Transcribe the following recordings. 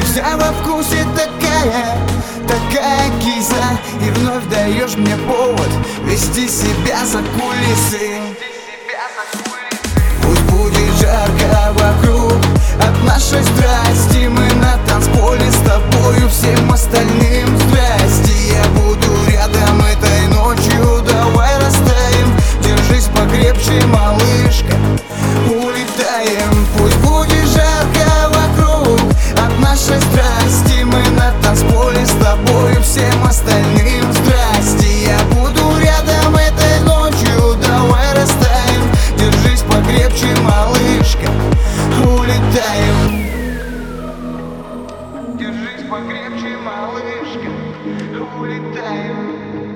вся во вкусе такая киса. И вновь даешь мне повод вести себя за кулисы. Пусть будет жарко вокруг от нашей страсти, мы на танцполе с тобою всем остальным здрасте. Я буду рядом этой ночью, давай растаем. Держись покрепче, малышка, улетаем. Пусть будет жарко вокруг от нашей страсти, мы на танцполе с тобою всем остальным здрасте. Я буду рядом этой ночью, давай растаем. Держись покрепче, малышка, улетаем. Держись покрепче, малышка, улетаем.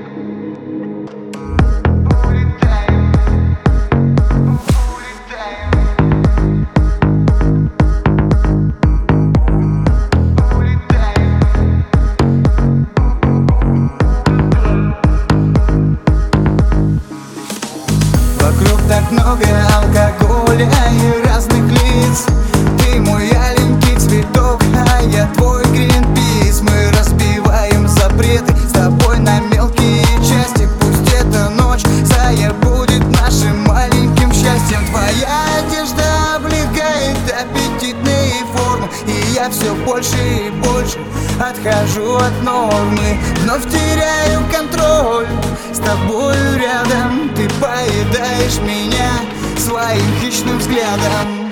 Вокруг так много алкоголя и разных лиц. Ты мой аленький цветок, а я твой Гринпис. Мы разбиваем запреты с тобой на мелкие части. Пусть эта ночь зая будет нашим маленьким счастьем. Твоя одежда облегает аппетитные формы, и я все больше и больше отхожу от нормы. Вновь теряю контроль с тобою рядом. Ты поедаешь меня своим хищным взглядом.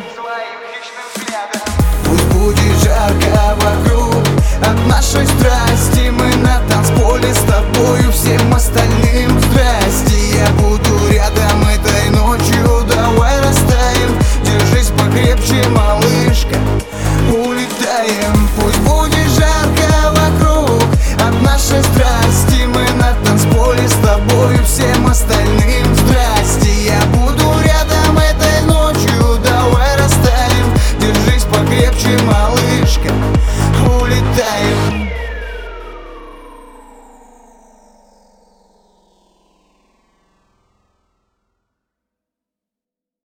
Пусть будет жарко вокруг от нашей страсти, мы на танцполе с тобою всем остальным здрасте. Я буду рядом этой ночью, давай растаем. Держись покрепче, малышка, улетаем. Пусть будет жарко вокруг от нашей страсти, мы на танцполе с тобою всем остальным здрасте. Я буду рядом этой ночью, давай растаем. Держись покрепче, малышка.